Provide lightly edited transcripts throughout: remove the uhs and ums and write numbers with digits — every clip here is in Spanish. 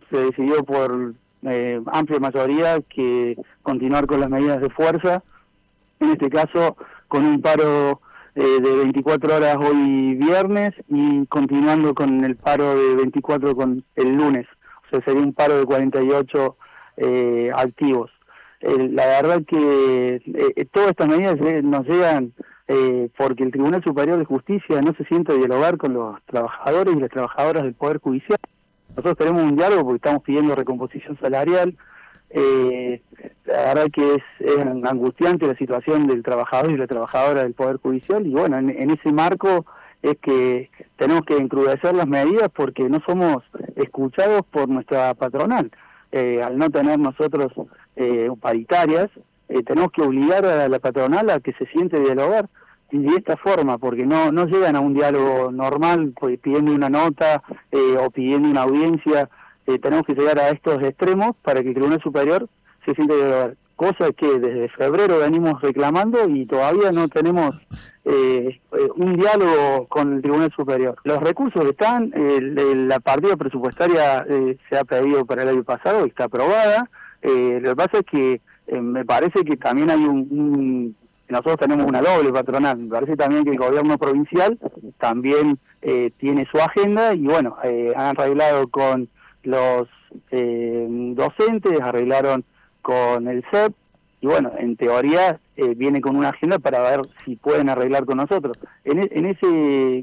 se decidió por amplia mayoría que continuar con las medidas de fuerza, en este caso con un paro de 24 horas hoy viernes y continuando con el paro de 24 con el lunes, o sea, sería un paro de 48 activos. La verdad que todas estas medidas nos llegan porque el Tribunal Superior de Justicia no se siente a dialogar con los trabajadores y las trabajadoras del Poder Judicial. Nosotros tenemos un diálogo porque estamos pidiendo recomposición salarial. La verdad que es angustiante la situación del trabajador y la trabajadora del Poder Judicial, y bueno, en ese marco es que tenemos que encrudecer las medidas porque no somos escuchados por nuestra patronal. Al no tener nosotros paritarias, tenemos que obligar a la patronal a que se siente a dialogar, y de esta forma, porque no llegan a un diálogo normal pues, pidiendo una nota o pidiendo una audiencia. Tenemos que llegar a estos extremos para que el Tribunal Superior se sienta a dialogar, cosa que desde febrero venimos reclamando y todavía no tenemos un diálogo con el Tribunal Superior. Los recursos están, la partida presupuestaria se ha pedido para el año pasado y está aprobada. Lo que pasa es que me parece que también hay nosotros tenemos una doble patronal. Me parece también que el gobierno provincial también tiene su agenda y bueno, han arreglado con los docentes, arreglaron con el CEP y bueno, en teoría viene con una agenda para ver si pueden arreglar con nosotros. El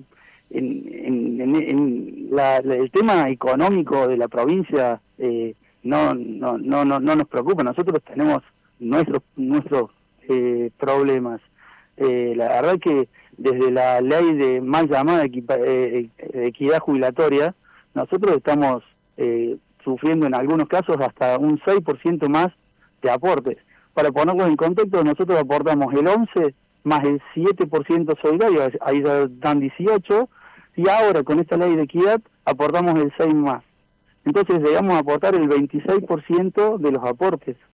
tema económico de la provincia no nos preocupa. Nosotros tenemos nuestros problemas. La verdad que desde la ley de mal llamada equidad jubilatoria, nosotros estamos sufriendo en algunos casos hasta un 6% más de aportes. Para ponerlos en contexto, nosotros aportamos el 11 más el 7% solidario, ahí ya dan 18, y ahora con esta ley de equidad aportamos el 6 más. Entonces llegamos a aportar el 26% de los aportes.